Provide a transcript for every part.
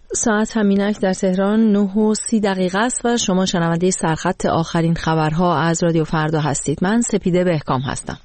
ساعت همینک در تهران 9:30 است و شما شنونده سرخط آخرین خبرها از رادیو فردا هستید. من سپیده بهکام هستم.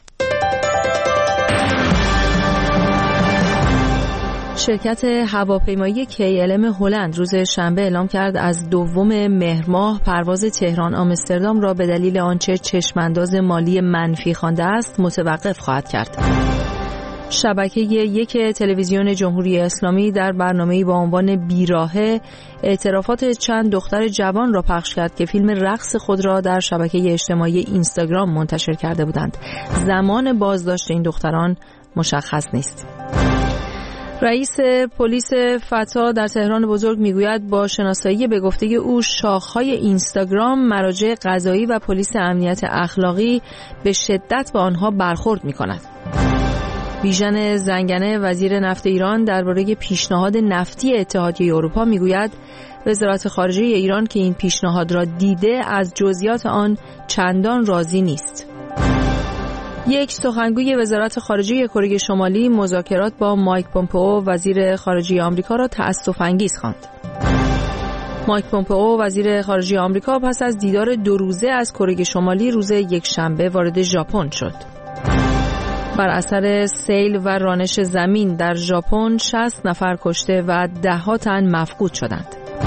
شرکت هواپیمایی KLM هلند روز شنبه اعلام کرد از 2 مهر ماه پرواز تهران آمستردام را به دلیل آنچه چشمانداز مالی منفی خوانده است متوقف خواهد کرد. شبکه 1 تلویزیون جمهوری اسلامی در برنامه‌ای با عنوان بیراهه اعترافات چند دختر جوان را پخش کرد که فیلم رقص خود را در شبکه اجتماعی اینستاگرام منتشر کرده بودند. زمان بازداشت این دختران مشخص نیست. رئیس پلیس فتا در تهران بزرگ میگوید با شناسایی به گفته او شاخه‌های اینستاگرام مراجع قضایی و پلیس امنیت اخلاقی به شدت با آنها برخورد می‌کند. بیژن زنگنه وزیر نفت ایران درباره پیشنهاد نفتی اتحادیه اروپا میگوید وزارت خارجه ایران که این پیشنهاد را دیده از جزئیات آن چندان راضی نیست. یک سخنگوی وزارت خارجه کره شمالی مذاکرات با مایک پومپئو وزیر خارجه آمریکا را تأسف‌انگیز خواند. مایک پومپئو وزیر خارجه آمریکا پس از دیدار 2 روزه از کره شمالی روز یکشنبه وارد ژاپن شد. بر اثر سیل و رانش زمین در ژاپن 60 نفر کشته و 10 تن مفقود شدند.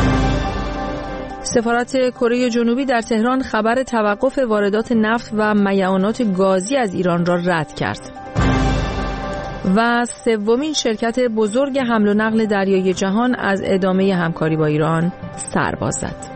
سفارت کره جنوبی در تهران خبر توقف واردات نفت و میعانات گازی از ایران را رد کرد. و 3مین شرکت بزرگ حمل و نقل دریایی جهان از ادامه همکاری با ایران سر باز زد.